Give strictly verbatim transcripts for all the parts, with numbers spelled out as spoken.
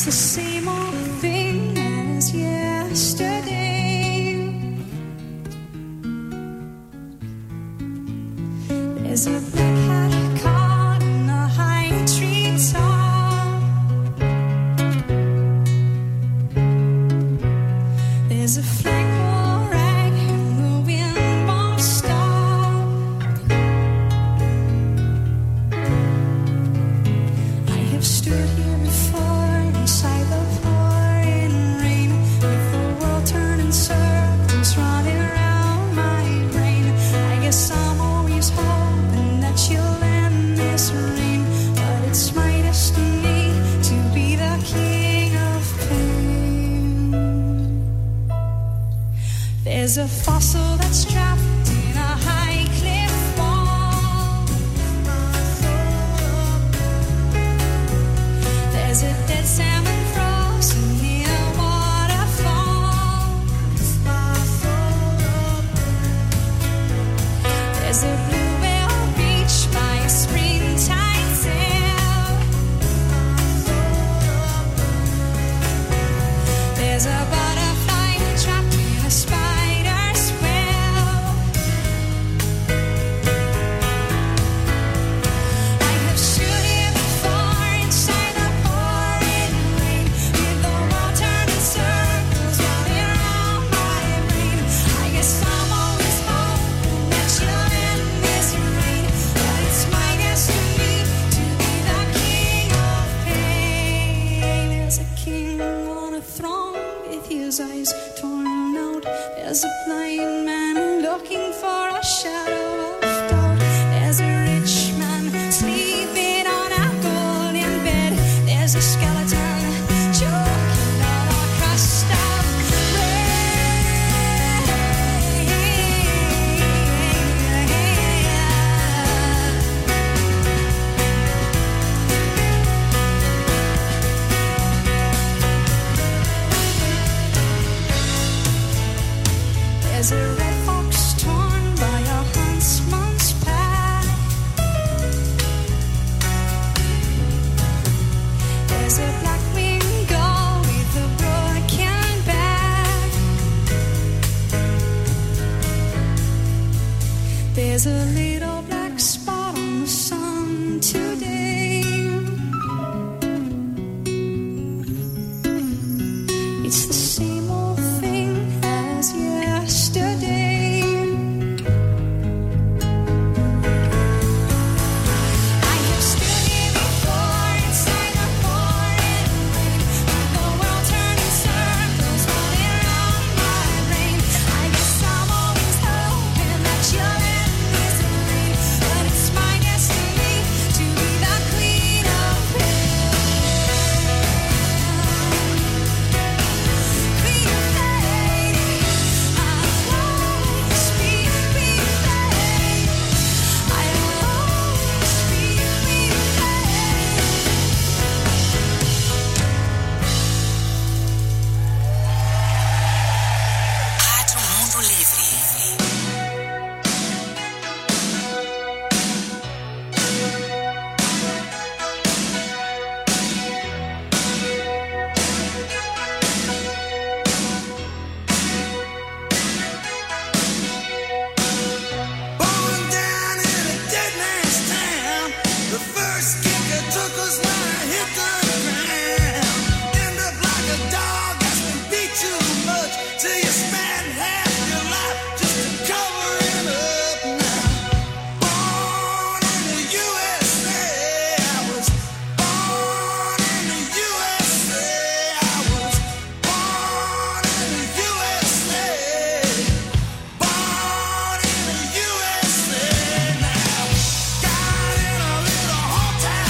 the same old thing as yesterday. There's a black hat caught in a high tree top. There's a flagpole rag and the wind won't stop. I have stood here before inside the pouring rain, with the world turning circles running around my brain. I guess I'm always hoping that you'll end this rain, but it's my destiny to be the king of pain. There's a fossil that's trapped in a high cliff wall. There's a dead salmon frozen in a waterfall. There's a blue whale beach by a springtime sail. There's a butterfly trapped in a spider's web. I have stood here before inside the pouring rain, with the world turning circles running around my brain. I guess I'm always hoping that you'll end this rain, but it's my destiny to be the king of pain. There's a king on a throne with his eyes torn out. There's a blind man looking for a shadow of doubt. There's a rich man sleeping on a golden bed. There's a skeleton choking on a crust of bread. There's a red fox torn by a huntsman's pack. There's a black-winged gull with a broken back. There's a little black spot on the sun today. It's the same old thing as yesterday. I have stood here before inside the pouring rain, with the world turning circles running around my brain. I guess I'm always hoping that you'll end this rain, but it's my destiny to be the queen of pain. Queen of pain, I'll always be queen of pain. I'll always be queen of pain. Rádio Mundo Livre. Born down in a dead man's town. The first kick that took us when I hit the ground. End up like a dog that's been beat too much, till you spend half your life just to cover it up now. Born in the U S A, I was born in the U S A, I was born in the U S A. Born in the U S A now. Got in a little hometown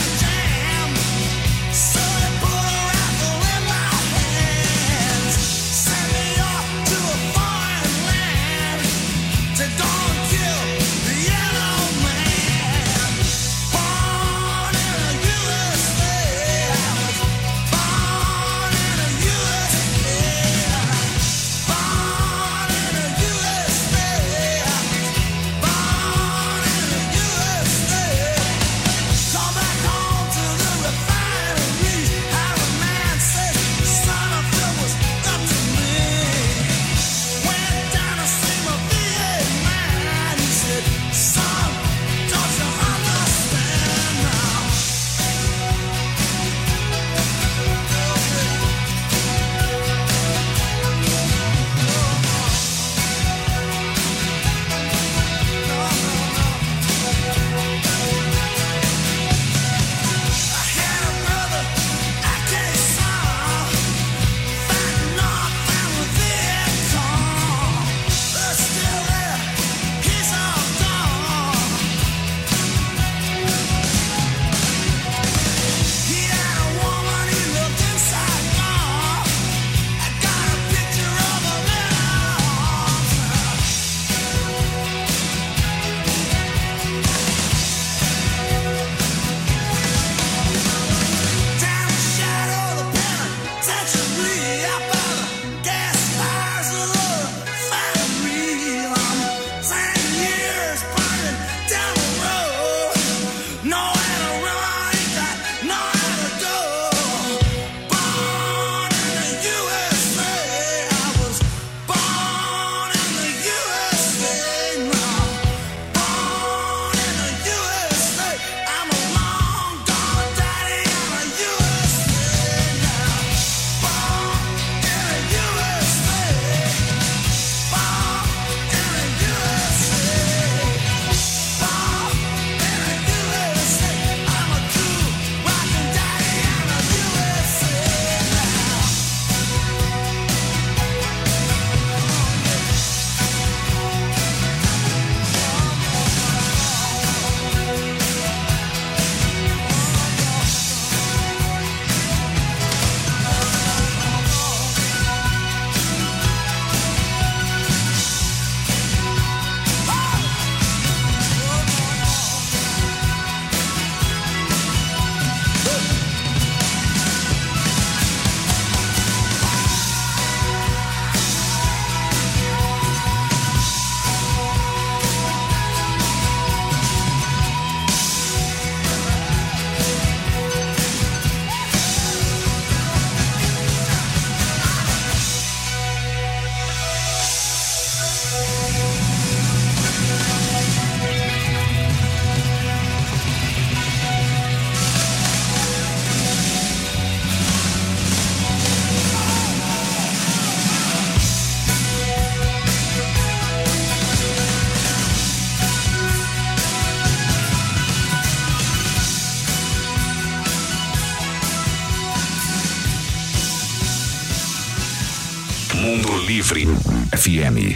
Mundo Livre F M.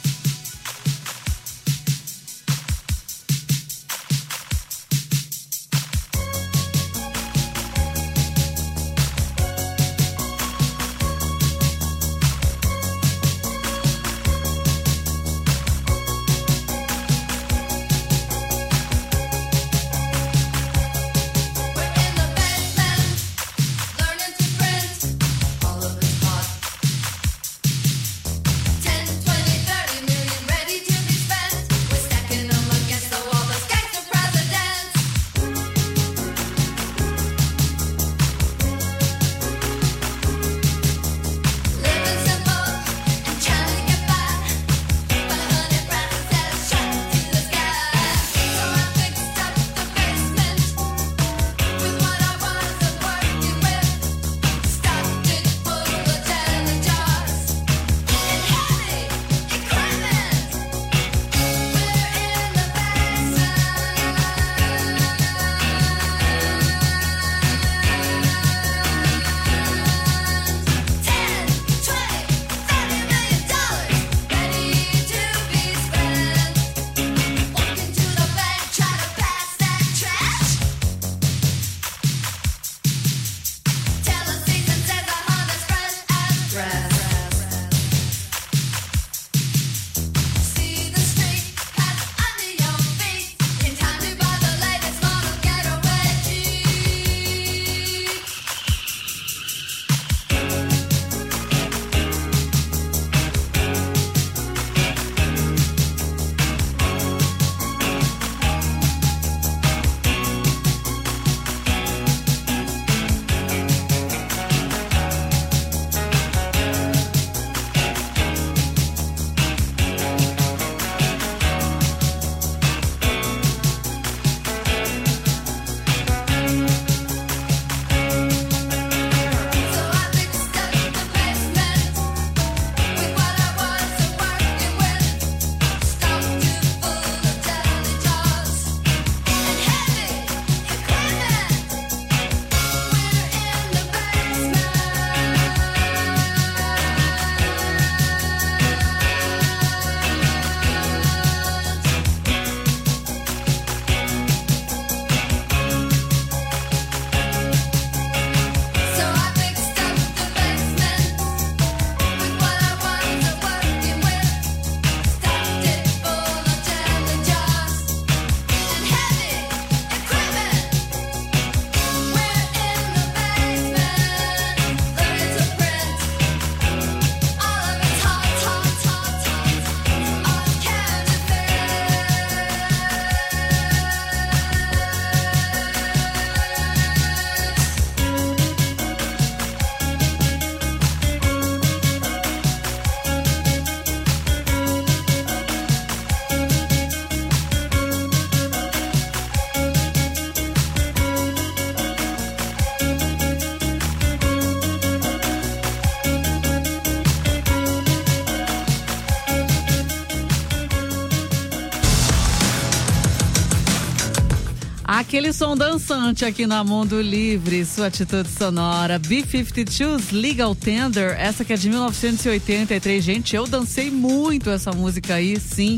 Aquele som dançante aqui na Mundo Livre, sua atitude sonora. B cinquenta e dois, Legal Tender, essa que é de mil novecentos e oitenta e três. Gente, eu dancei muito essa música aí, sim.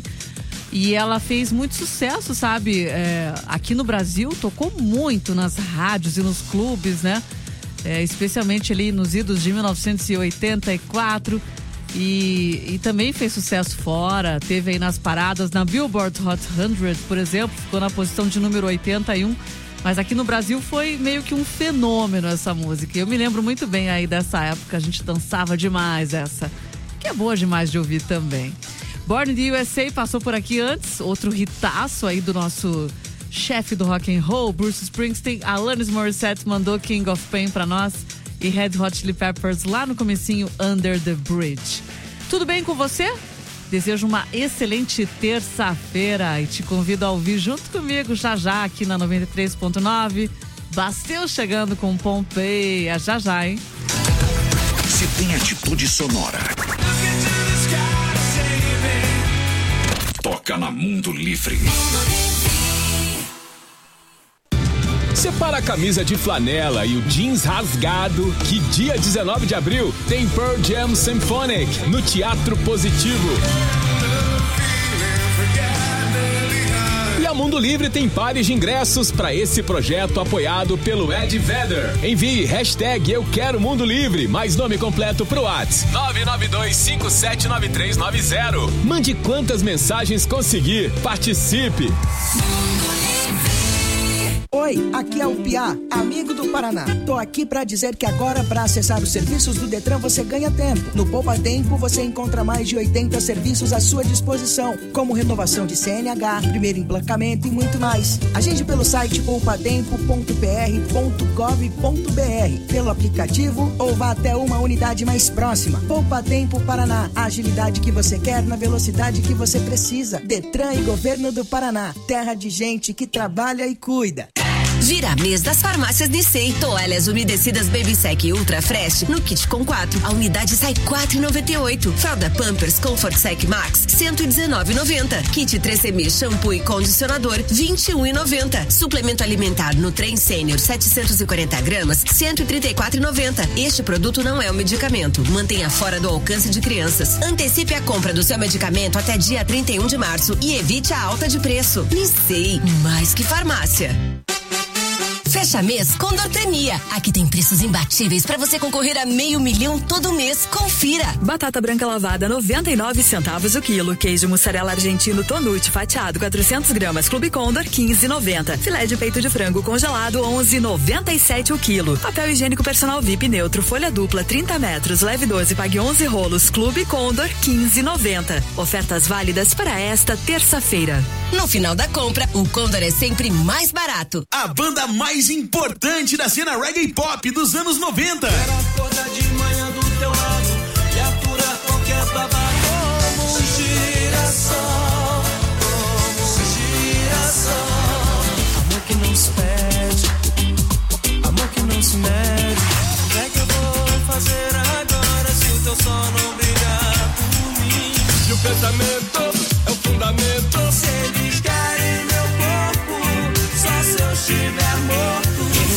E ela fez muito sucesso, sabe? É, aqui no Brasil, tocou muito nas rádios e nos clubes, né? É, especialmente ali nos idos de mil novecentos e oitenta e quatro. E, e também fez sucesso fora, teve aí nas paradas, na Billboard Hot cem, por exemplo, ficou na posição de número oitenta e um, mas aqui no Brasil foi meio que um fenômeno essa música. Eu me lembro muito bem aí dessa época, a gente dançava demais essa, que é boa demais de ouvir também. Born in the U S A passou por aqui antes, outro hitaço aí do nosso chefe do rock and roll, Bruce Springsteen. Alanis Morissette mandou King of Pain pra nós. E Red Hot Chili Peppers lá no comecinho, Under the Bridge. Tudo bem com você? Desejo uma excelente terça-feira e te convido a ouvir junto comigo já já aqui na noventa e três ponto nove. Basteu chegando com Pompeia, já já, hein? Se tem atitude sonora, toca na Mundo Livre. Separa a camisa de flanela e o jeans rasgado, que dia dezenove de abril tem Pearl Jam Symphonic no Teatro Positivo. E a Mundo Livre tem pares de ingressos para esse projeto apoiado pelo Ed Vedder. Envie hashtag Eu Quero Mundo Livre, mais nome completo pro WhatsApp nove nove dois cinco sete nove três nove zero. Mande quantas mensagens conseguir. Participe. Oi, aqui é o Piá, amigo do Paraná. Tô aqui pra dizer que agora, pra acessar os serviços do Detran, você ganha tempo. No Poupa Tempo, você encontra mais de oitenta serviços à sua disposição, como renovação de C N H, primeiro emplacamento e muito mais. Agende pelo site poupa tempo ponto p r ponto gov ponto b r, pelo aplicativo ou vá até uma unidade mais próxima. Poupa Tempo Paraná, a agilidade que você quer na velocidade que você precisa. Detran e Governo do Paraná, terra de gente que trabalha e cuida. Vira mês das farmácias Nissei. Toalhas umedecidas Babysec Ultra Fresh no kit com quatro. A unidade sai quatro reais e noventa e oito centavos. Fralda Pampers Comfort Sec Max cento e dezenove reais e noventa centavos. Kit três M shampoo e condicionador vinte e um reais e noventa centavos. Suplemento alimentar Nutren Sênior setecentos e quarenta gramas cento e trinta e quatro reais e noventa centavos. Este produto não é um medicamento. Mantenha fora do alcance de crianças. Antecipe a compra do seu medicamento até dia trinta e um de março e evite a alta de preço. Nissei, mais que farmácia. Fecha mês Condor Tania. Aqui tem preços imbatíveis para você concorrer a meio milhão todo mês. Confira. Batata branca lavada noventa e nove centavos o quilo. Queijo mussarela argentino Tonute fatiado quatrocentos gramas. Clube Condor quinze reais e noventa centavos. Filé de peito de frango congelado onze reais e noventa e sete centavos o quilo. Papel higiênico personal V I P neutro folha dupla trinta metros leve doze pague onze rolos. Clube Condor quinze reais e noventa centavos. Ofertas válidas para esta terça-feira. No final da compra, o Condor é sempre mais barato. A banda mais importante da cena reggae pop dos anos noventa. Quero acordar de manhã do teu lado e aturar qualquer babado. Como um girassol, como um girassol. Amor que não se pede, amor que não se mede. O que é que eu vou fazer agora se o teu sol não brilhar por mim? E o pensamento é o fundamento. Se eles querem meu corpo, só se eu estiver morto.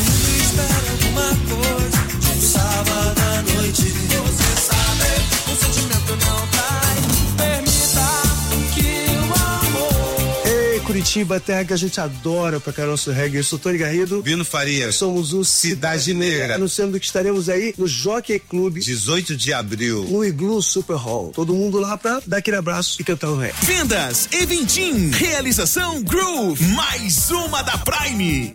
Uma coisa de um sábado à noite. Você sabe, o sentimento não trai. Permita que o amor. Ei, Curitiba, terra que a gente adora pra caramba nosso reggae. Eu sou Tony Garrido. Vino Farias. Somos o Cidade Negra. Anunciando que estaremos aí no Jockey Club. dezoito de abril. No Igloo Super Hall. Todo mundo lá pra dar aquele abraço e cantar o reggae. Vendas Eventim. Realização Groove. Mais uma da Prime.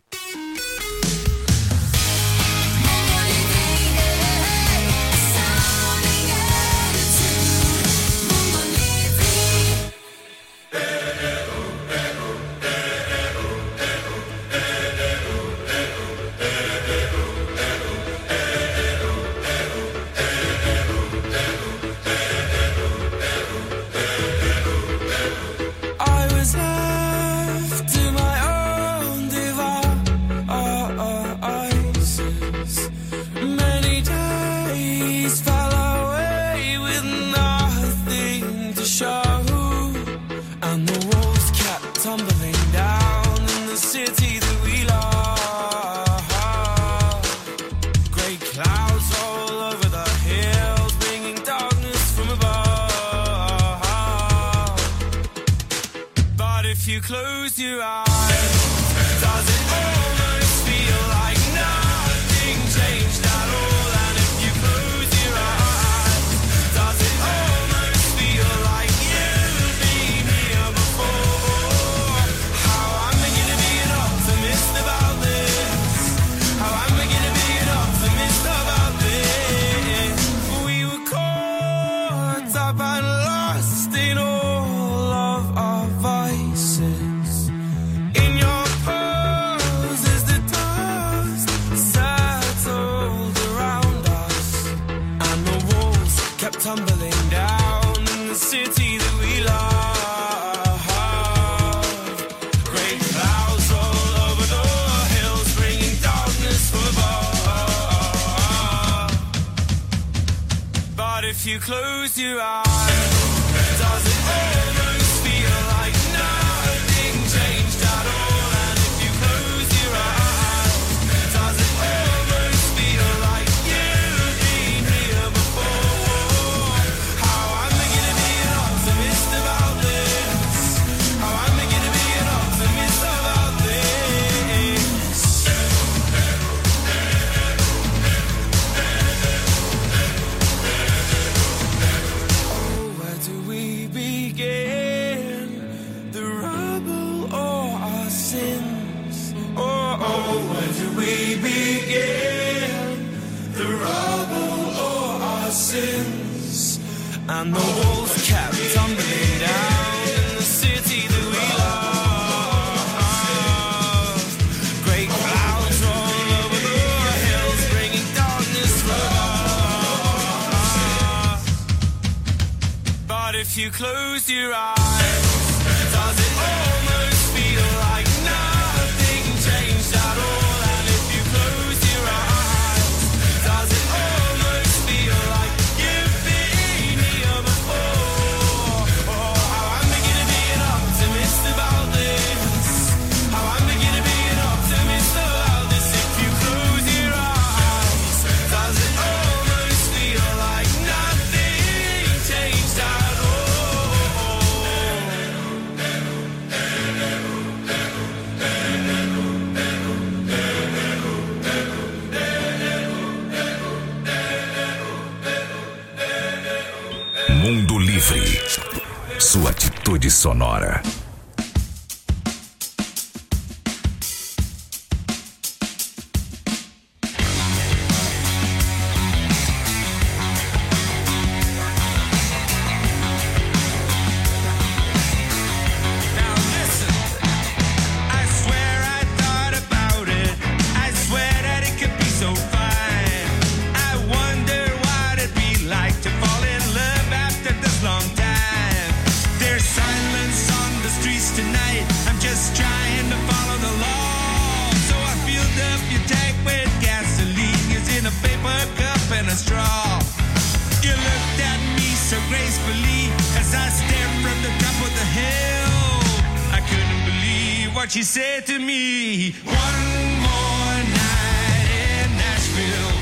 Close your eyes. Does it almost feel like nothing changed at all? And if you close your eyes, does it almost feel like you've been here before? How am I gonna be an optimist about this? How am I gonna be an optimist about this? We were caught up and lost in all of our vices. Tumbling down in the city that we love. Great clouds all over the hills, bringing darkness from above. But if you close your eyes, does it almost feel like nothing changed at all? And if you close your eyes, we begin the rubble or our sins, and the walls kept tumbling down in the city that we love. Great clouds roll over the hills, bringing darkness from us. But if you close your eyes, does it almost feel like nothing changed at all? And if you close your eyes, does it almost feel like you've been here before? Oh, how I'm beginning to be an optimist about this. How I'm beginning to be an optimist about this. If you close your eyes, does it almost feel like nothing changed at all? Mundo Livre. Sua atitude sonora. She said to me, one more night in Nashville.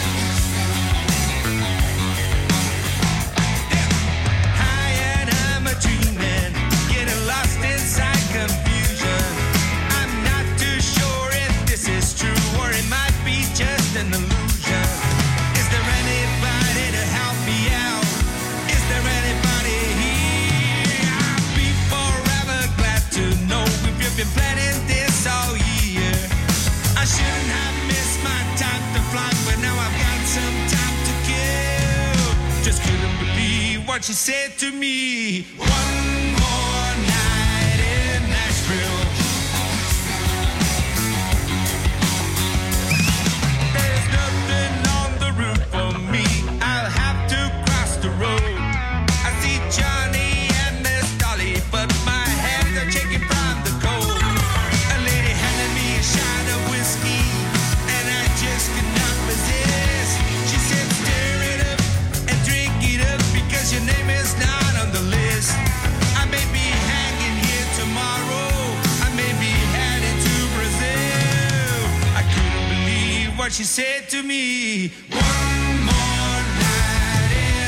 High and I'm a dreaming, getting lost inside confusion. I'm not too sure if this is true or it might be just an illusion. Is there anybody to help me out? Is there anybody here? I'll be forever glad to know if you've been planning this all year. I shouldn't have missed my time to fly, but now I've got some time to kill. Just couldn't believe what she said to me. One more night in Nashville. There's nothing on the route for me. I'll have to cross the road. I see Johnny and Miss Dolly, but my hands are shaking from the cold. A lady handed me a shot of whiskey, and I just could not resist. She said, stir it up and drink it up, because your name is not on the list. I may be hanging here tomorrow. I may be heading to Brazil. I couldn't believe what she said to me. One more night in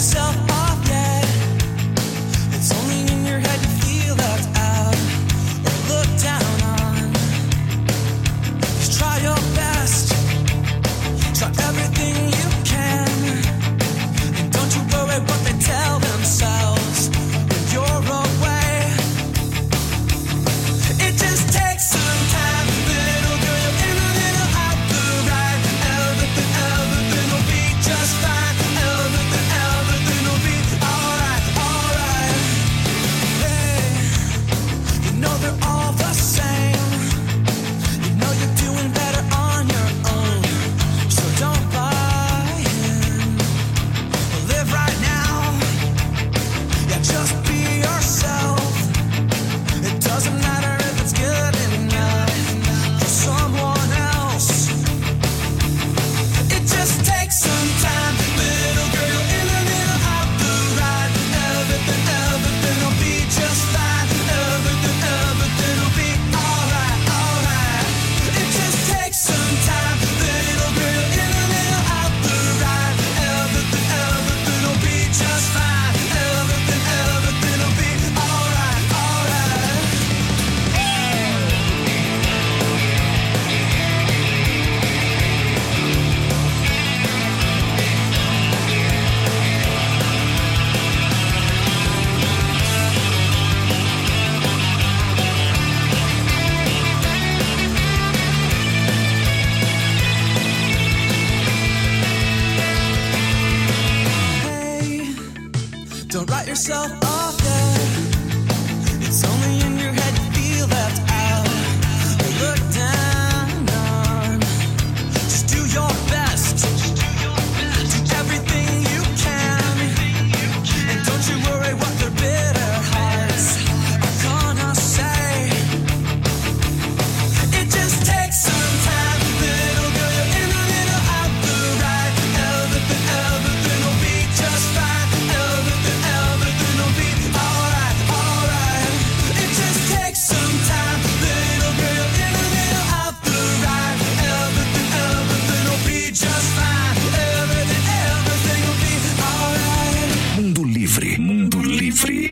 yourself off yet. It's only in your head you feel left out or looked down on. Just try your best, try everything you can, and don't you worry what they tell themselves when you're away. It just takes some time, little girl, you're in a little out the right. Everything, everything will be just fine. Everything, everything will be alright, alright. Hey, you know they're all the same. You know you're doing better on your own, so don't buy in. Live right now, yeah, just be yourself. It doesn't matter if it's good enough for someone else. It just takes some time, little girl, in a little out the right. Everything, everything will be just fine. Everything, everything will be alright, alright. It just takes some time, little girl, in a little out the right. Everything, everything will be just fine. Everything, everything will be alright, alright. Hey, don't write yourself off yet. It's only in your head you feel left out or look down on. Just do your best, do everything you can, and don't you worry what their bitter hearts are gonna say. It just takes some time, little girl, you're in a little out the right. Everything, everything will be just fine. Everything, everything will be alright, alright. It just takes some time, little girl, you're in a little out the right. Everything, everything will be just fine. Everything, everything will be alright. Mundo Livre, Mundo Livre.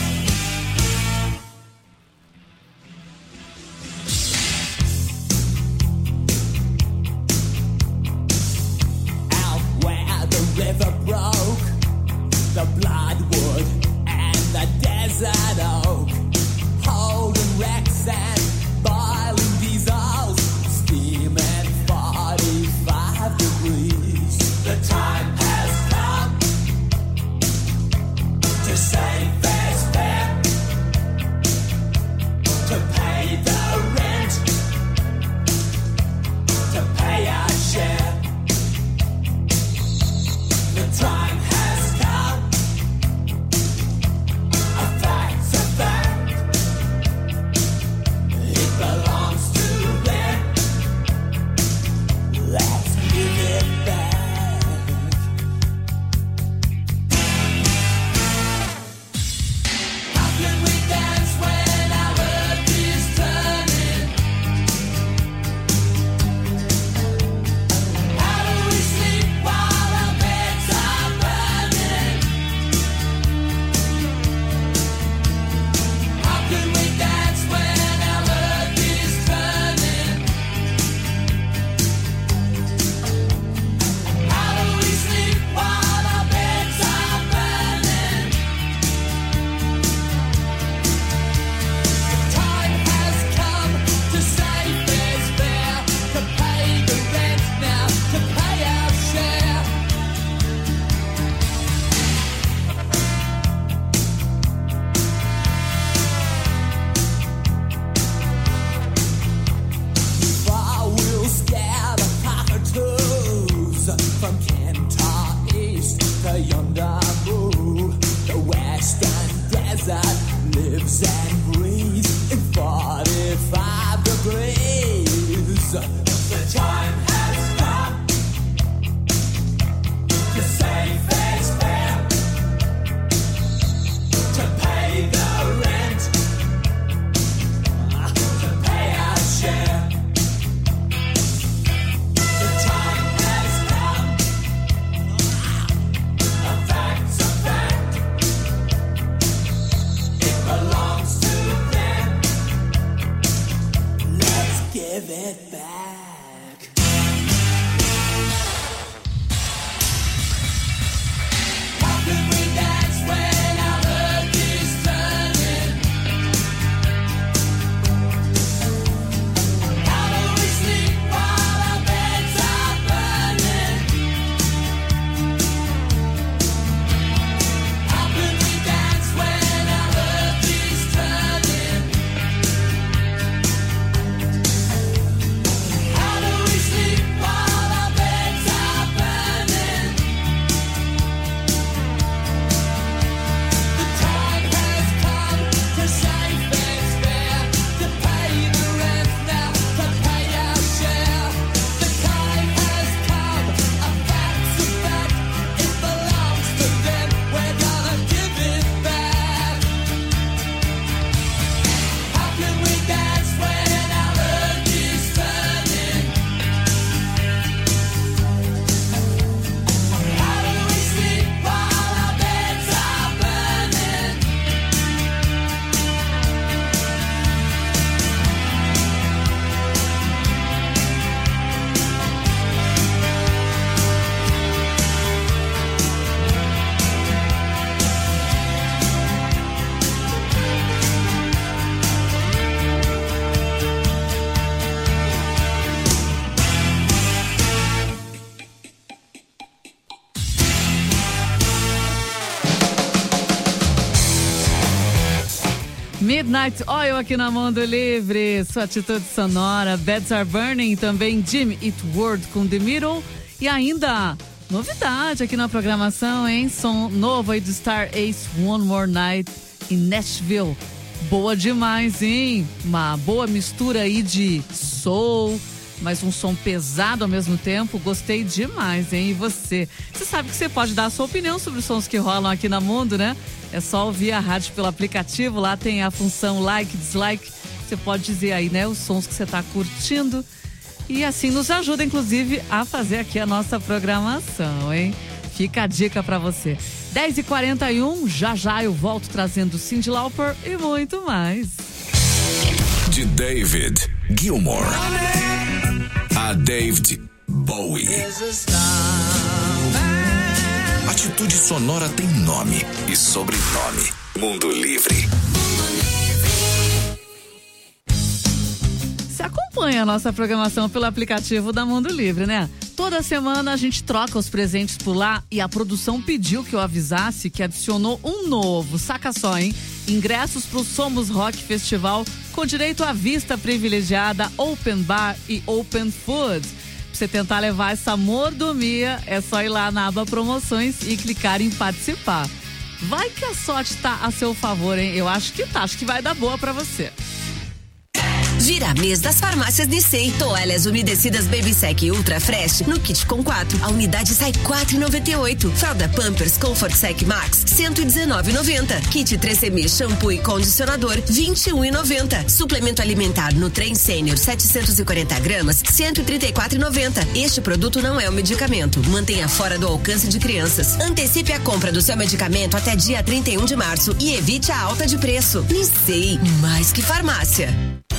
Out where the river broke, the bloodwood and the desert oak, holding wrecks and boiling diesels, steaming forty-five degrees. The time has come to save this fare, to pay the rent, to pay our share. The time has come. A fact's a fact. It belongs to them. Let's give it back. How can we dance when our earth is turning? How do we sleep while our beds are burning? How can we dance when our earth is turning? How do we sleep while our beds are burning? The time has come to save this fare, to pay the rent now, to pay our share. Far we'll scare the cockatoos from Kentar East to yonder moon. The western desert lives and breathes in forty-five degrees. The time has come to save this fare, to pay the rent, to pay our share. The time has come. A fact's a Midnight Oil aqui na Mundo Livre, sua atitude sonora. Beds Are Burning, também Jimmy Eat World com The Middle. E ainda, novidade aqui na programação, hein? Som novo aí do Star Ace, One More Night em Nashville. Boa demais, hein? Uma boa mistura aí de soul, mas um som pesado ao mesmo tempo. Gostei demais, hein? E você? Você sabe que você pode dar a sua opinião sobre os sons que rolam aqui na Mundo, né? É só ouvir a rádio pelo aplicativo. Lá tem a função like, dislike. Você pode dizer aí, né? Os sons que você tá curtindo. E assim nos ajuda, inclusive, a fazer aqui a nossa programação, hein? Fica a dica pra você. dez e quarenta e um, já já eu volto trazendo Cyndi Lauper e muito mais. De David Gilmour a David Bowie. Atitude Sonora tem nome e sobrenome. Mundo Livre. Você acompanha a nossa programação pelo aplicativo da Mundo Livre, né? Toda semana a gente troca os presentes por lá e a produção pediu que eu avisasse que adicionou um novo. Saca só, hein? Ingressos pro Somos Rock Festival com direito à vista privilegiada, open bar e open food. Pra você tentar levar essa mordomia, é só ir lá na aba promoções e clicar em participar. Vai que a sorte tá a seu favor, hein? Eu acho que tá, acho que vai dar boa pra você. Vira mês das farmácias Nissei. Toalhas umedecidas Baby Sec Ultra Fresh no kit com quatro. A unidade sai quatro reais e noventa e oito centavos. Fralda Pampers Comfort Sec Max cento e dezenove reais e noventa centavos. Kit três C M shampoo e condicionador vinte e um reais e noventa centavos. Suplemento alimentar Nutren Senior setecentos e quarenta gramas cento e trinta e quatro reais e noventa centavos. Este produto não é um medicamento. Mantenha fora do alcance de crianças. Antecipe a compra do seu medicamento até dia trinta e um de março e evite a alta de preço. Nissei, mais que farmácia.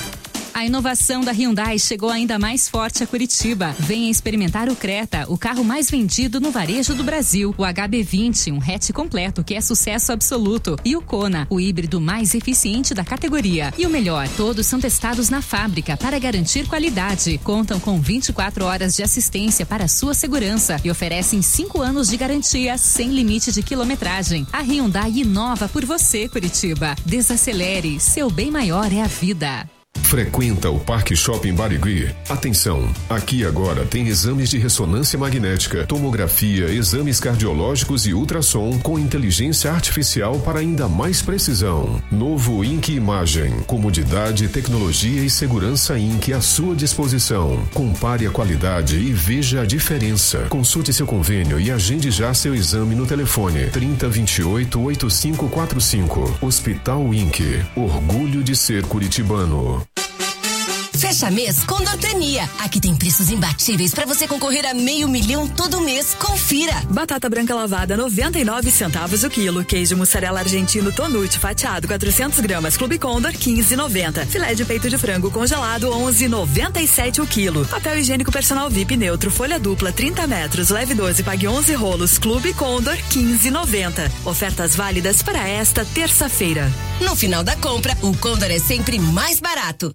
A inovação da Hyundai chegou ainda mais forte a Curitiba. Venha experimentar o Creta, o carro mais vendido no varejo do Brasil. O H B vinte, um hatch completo que é sucesso absoluto. E o Kona, o híbrido mais eficiente da categoria. E o melhor, todos são testados na fábrica para garantir qualidade. Contam com vinte e quatro horas de assistência para sua segurança e oferecem cinco anos de garantia sem limite de quilometragem. A Hyundai inova por você, Curitiba. Desacelere, seu bem maior é a vida. Frequenta o Parque Shopping Barigui? Atenção, aqui agora tem exames de ressonância magnética, tomografia, exames cardiológicos e ultrassom com inteligência artificial para ainda mais precisão. Novo Inc Imagem, comodidade, tecnologia e segurança Inc à sua disposição. Compare a qualidade e veja a diferença. Consulte seu convênio e agende já seu exame no telefone trinta, vinte e oito, oitenta e cinco quarenta e cinco. Hospital Inc, orgulho de ser curitibano. Fecha mês Condortania. Aqui tem preços imbatíveis para você concorrer a meio milhão todo mês. Confira. Batata branca lavada noventa e nove centavos o quilo. Queijo mussarela argentino Tonute fatiado quatrocentas gramas. Clube Condor quinze reais e noventa centavos. Filé de peito de frango congelado onze reais e noventa e sete centavos o quilo. Papel higiênico personal V I P neutro folha dupla trinta metros leve doze pague onze rolos. Clube Condor quinze reais e noventa centavos. Ofertas válidas para esta terça-feira. No final da compra, o Condor é sempre mais barato.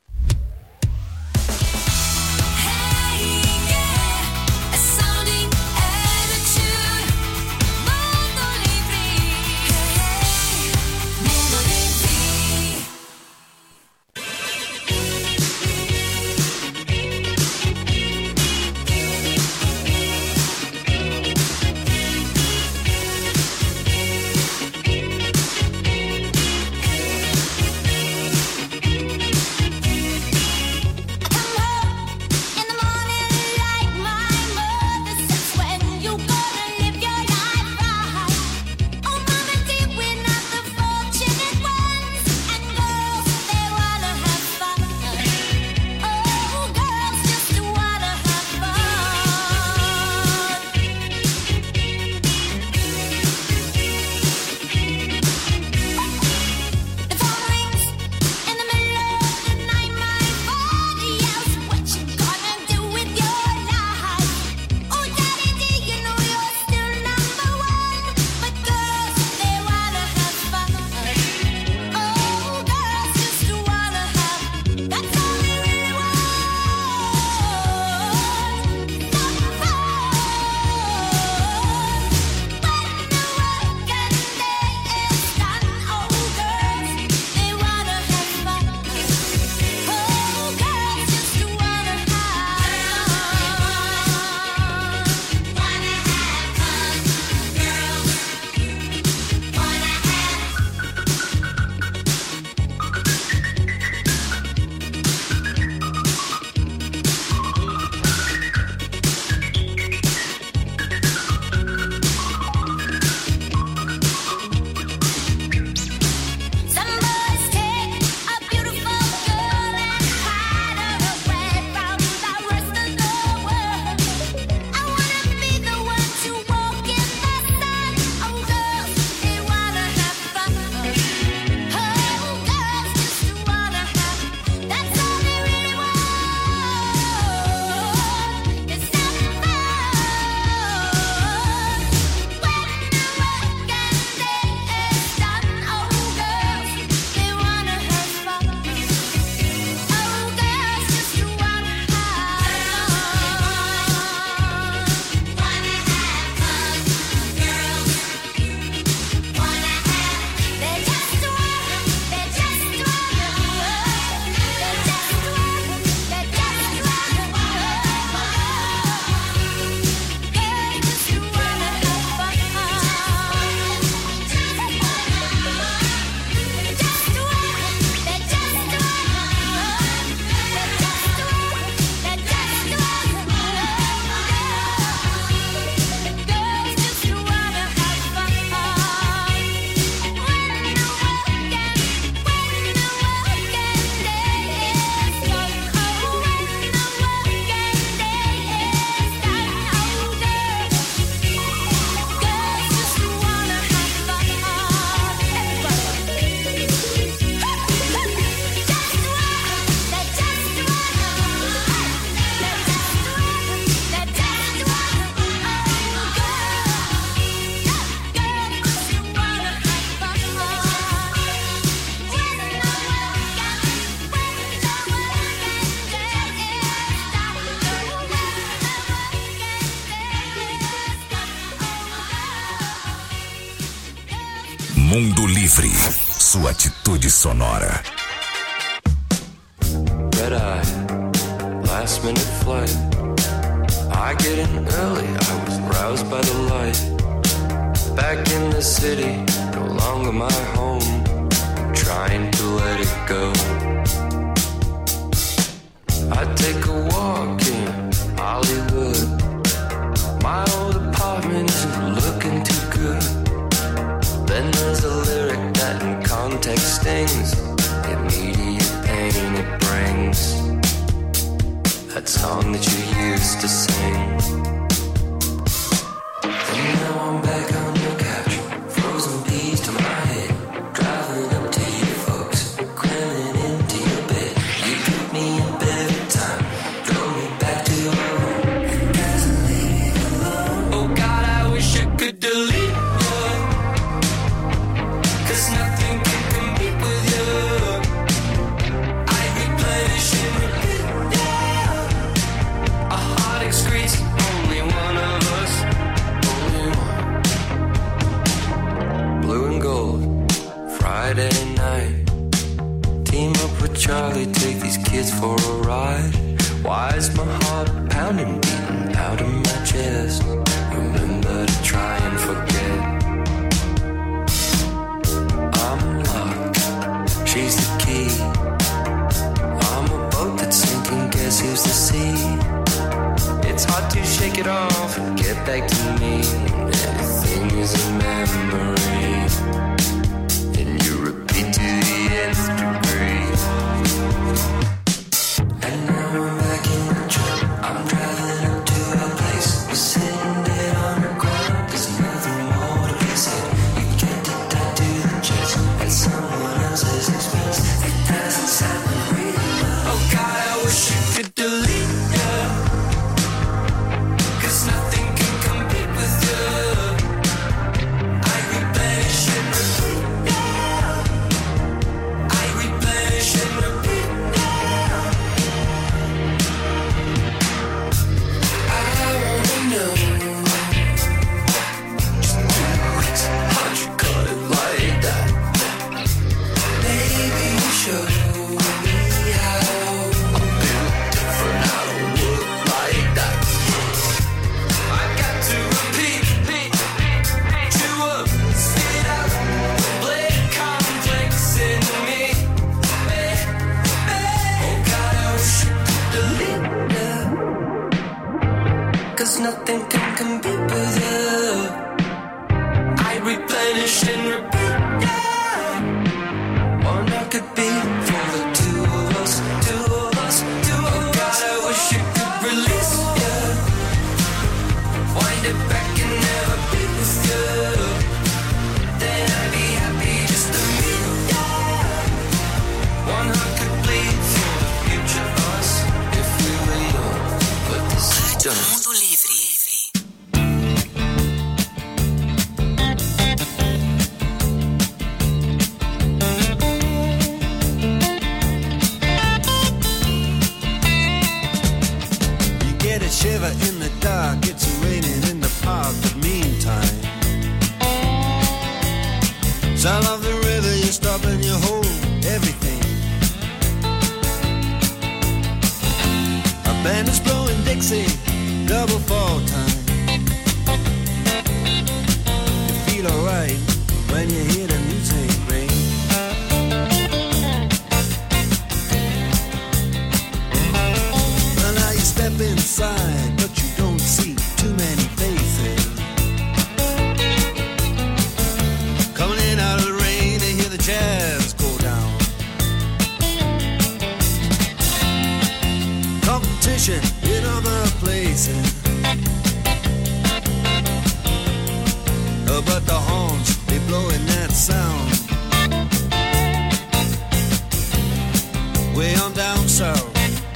Mundo Livre, sua atitude sonora. Red eye, last minute flight. I get in early, I was roused by the light. Back in the city, no longer my home. I'm trying to let it go. I take a walk in Hollywood. My old apartment isn't looking too good. Then there's a lyric that in context stings. Immediate pain it brings. That song that you used to sing. And now I'm back on your couch, frozen peas to my head. Driving up to you folks, cramming into your bed. You took me up every time, drove me back to your home. It doesn't leave me alone. Oh God, I wish I could delete you, 'cause nothing can compete with you. I replenish and repeat. A heart excretes only one of us, only one. Blue and gold, Friday night. Team up with Charlie, take these kids for a ride. Why is my heart pounding, beating out of my chest? Remember to try and forget. I'm locked, she's the key. I'm a boat that's sinking, guess who's the sea? It's hard to shake it off and get back to me. Everything is a memory, and you repeat to the nth degree. And now I'm back in the truck. I'm driving up to a place. We're sitting dead on the ground. There's nothing more to be said. You get it tied to the chest at someone else's expense. It doesn't sound real. Oh God, I wish you could delete you, 'cause nothing can compete with you. I replenish and repeat now. I replenish and repeat now. I wanna know just how'd you cut it like that? Maybe you show me how. I'm built different, I don't look like that. I got to repeat, chew up, spit out, blade complex in me. Oh God, I wish you could delete that, 'cause nothing can compete with you. I replenish and repeat, yeah. One I could be for the two of us, two of us, two of us. Oh God, I wish you could release, yeah. Wind it back and never be with you. Then I'd be happy just to meet, yeah. One heart could bleed for the future us if we were young, but this is done. Mundo Livre. You get a shiver in the dark, it's raining in the park, but meantime, sound of the river, you stop and you hold everything. A band is blowing Dixie, double fall time. You feel alright when you hear the music ring. Well, now you step inside, but you don't see too many faces. Coming in out of the rain to hear the jazz go down. Competition in other places. Oh, but the horns, they blowing that sound. Way on down south.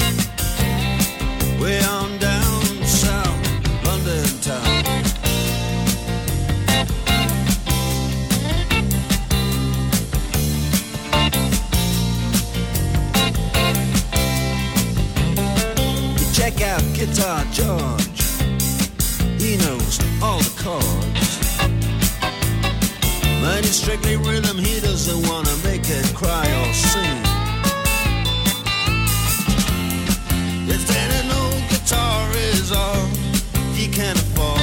Way on down south, London town. You check out Guitar George. He knows all the chords. When it's strictly rhythm, he doesn't wanna make it cry or sing. If then an old guitar is all he can afford,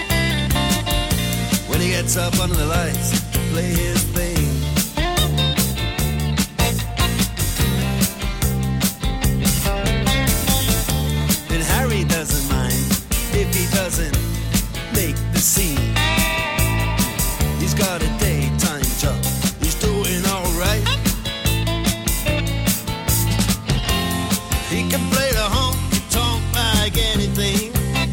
when he gets up under the lights to play his thing. And Harry doesn't mind if he doesn't make the scene. He's got a daytime job, he's doing alright. He can play the honky-tonk like anything,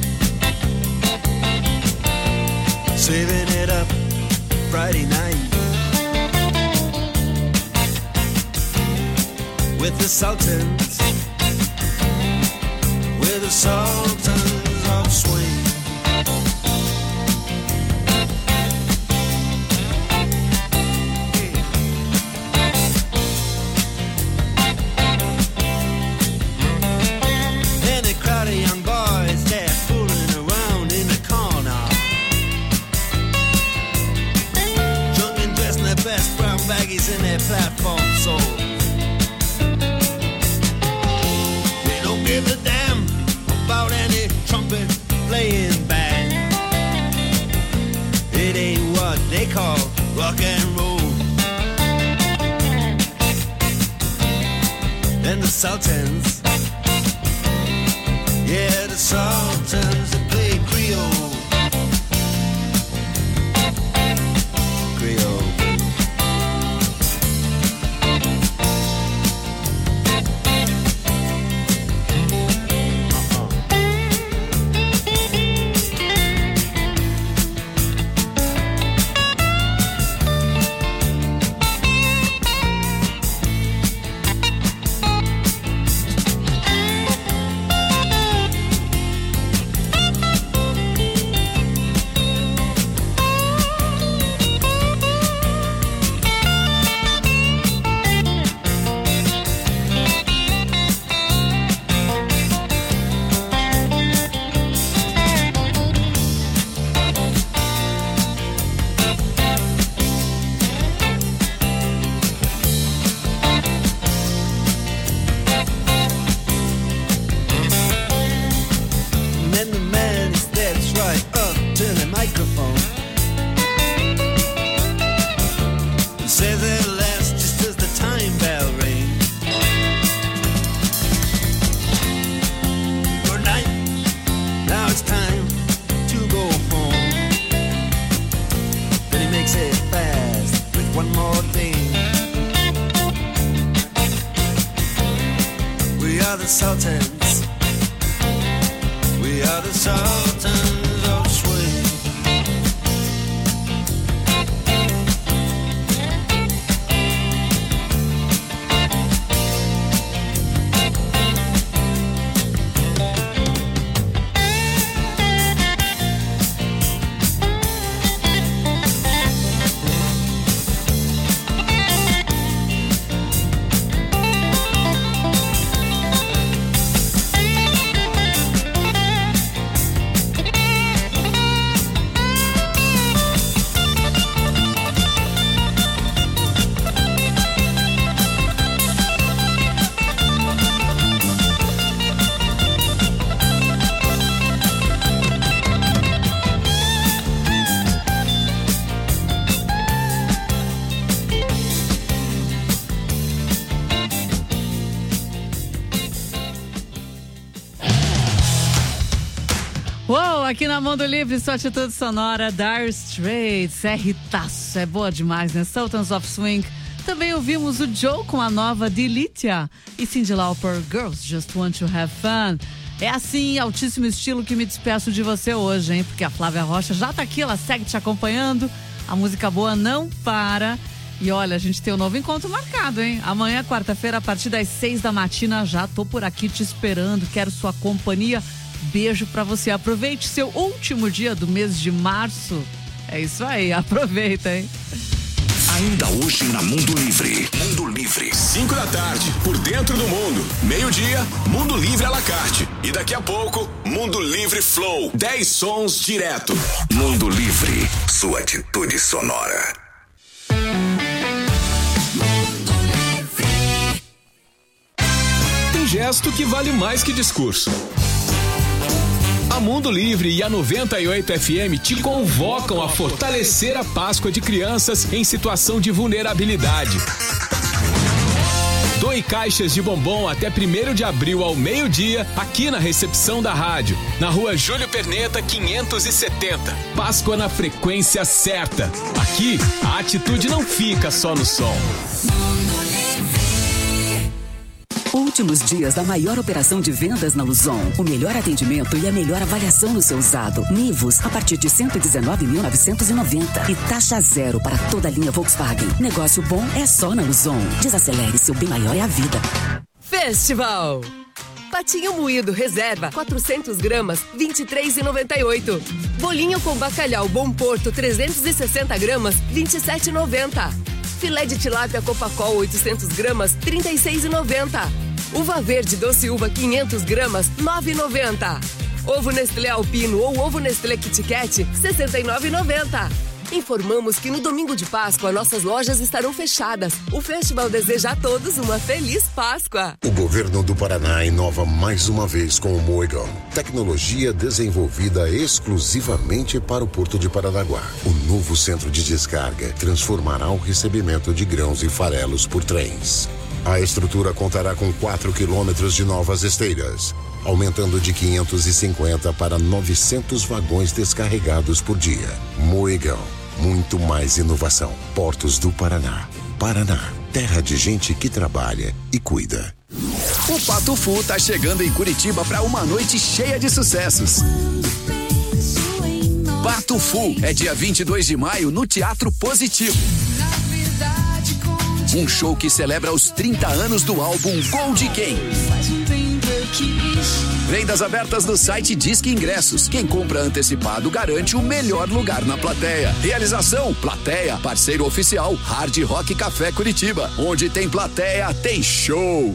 saving it up Friday night with the Sultans, with the Sultans of Swing. And a crowd of young boys, they're fooling around in the corner, drunk and dressed in their best brown baggies in their platform soles. They don't give a damn about any trumpet playing band. It ain't what they call rock and roll. And the Sultans, yeah, the Sultans that play Creole. Creole. And then the man steps right up to the microphone and says at last, just as the time bell rings, good night, now it's time to go home. Then he makes it fast with one more thing. We are the Sultans, we are the Sultans of Swing. Uou, aqui na Mundo Livre, sua atitude sonora, Dire Straits, é hitaço, é boa demais, né? Sultans of Swing. Também ouvimos o Joe com a nova Delitia e Cyndi Lauper, Girls Just Want to Have Fun. É assim, altíssimo estilo, que me despeço de você hoje, hein? Porque a Flávia Rocha já tá aqui, ela segue te acompanhando, a música boa não para. E olha, a gente tem um novo encontro marcado, hein? Amanhã, quarta-feira, a partir das seis da matina, já tô por aqui te esperando, quero sua companhia. Beijo pra você, aproveite seu último dia do mês de março. É isso aí, aproveita, hein? Ainda hoje na Mundo Livre. Mundo Livre. cinco da tarde, por dentro do mundo. Meio-dia, Mundo Livre à la carte. E daqui a pouco, Mundo Livre Flow. dez sons direto. Mundo Livre, sua atitude sonora. gesto que vale mais que discurso. A Mundo Livre e a noventa e oito F M te convocam a fortalecer a Páscoa de crianças em situação de vulnerabilidade. Doe caixas de bombom até primeiro de abril ao meio-dia, aqui na recepção da rádio, na rua Júlio Perneta, quinhentos e setenta. Páscoa na frequência certa. Aqui, a atitude não fica só no som. Últimos dias da maior operação de vendas na Luzon. O melhor atendimento e a melhor avaliação no seu usado. Nivus, a partir de cento e dezenove mil novecentos e noventa. E taxa zero para toda a linha Volkswagen. Negócio bom é só na Luzon. Desacelere, seu bem maior é a vida. Festival. Patinho moído reserva quatrocentas gramas, vinte e três reais e noventa e oito centavos. Bolinho com bacalhau Bom Porto trezentas e sessenta gramas, vinte e sete reais e noventa centavos. Filé de tilápia Copacol oitocentas gramas, trinta e seis reais e noventa centavos. Uva verde doce uva quinhentas gramas, nove reais e noventa centavos. Ovo Nestlé Alpino ou ovo Nestlé Kit Kat, sessenta e nove reais e noventa centavos. Informamos que no domingo de Páscoa nossas lojas estarão fechadas. O festival deseja a todos uma feliz Páscoa. O governo do Paraná inova mais uma vez com o Moegão. Tecnologia desenvolvida exclusivamente para o Porto de Paranaguá. O novo centro de descarga transformará o recebimento de grãos e farelos por trens. A estrutura contará com quatro quilômetros de novas esteiras, aumentando de quinhentos e cinquenta para novecentos vagões descarregados por dia. Moegão, muito mais inovação. Portos do Paraná. Paraná, terra de gente que trabalha e cuida. O Pato Fu tá chegando em Curitiba para uma noite cheia de sucessos. Pato Fu é dia vinte e dois de maio no Teatro Positivo. Um show que celebra os trinta anos do álbum Gold Quem. Vendas abertas no site Disque Ingressos. Quem compra antecipado garante o melhor lugar na plateia. Realização: Plateia, parceiro oficial Hard Rock Café Curitiba. Onde tem plateia, tem show.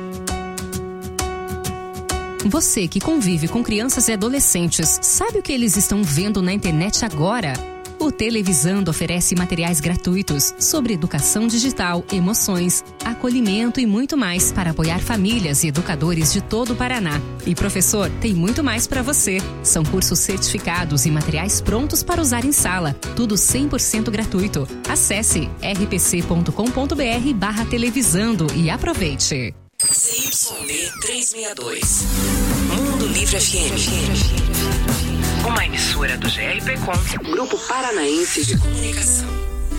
Você que convive com crianças e adolescentes, sabe o que eles estão vendo na internet agora? O Televisando oferece materiais gratuitos sobre educação digital, emoções, acolhimento e muito mais para apoiar famílias e educadores de todo o Paraná. E professor, tem muito mais para você. São cursos certificados e materiais prontos para usar em sala. Tudo cem por cento gratuito. Acesse r p c ponto com ponto b r barra televisando e aproveite. C Y D trezentos e sessenta e dois. Mundo Livre F M. Uma emissora do G R P Com, Grupo Paranaense de Comunicação.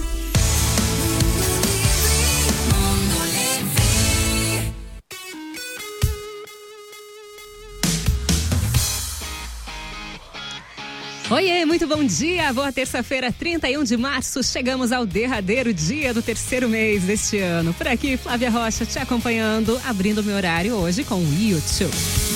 Oiê, muito bom dia, boa terça-feira, trinta e um de março, chegamos ao derradeiro dia do terceiro mês deste ano. Por aqui, Flávia Rocha te acompanhando, abrindo meu horário hoje com o YouTube.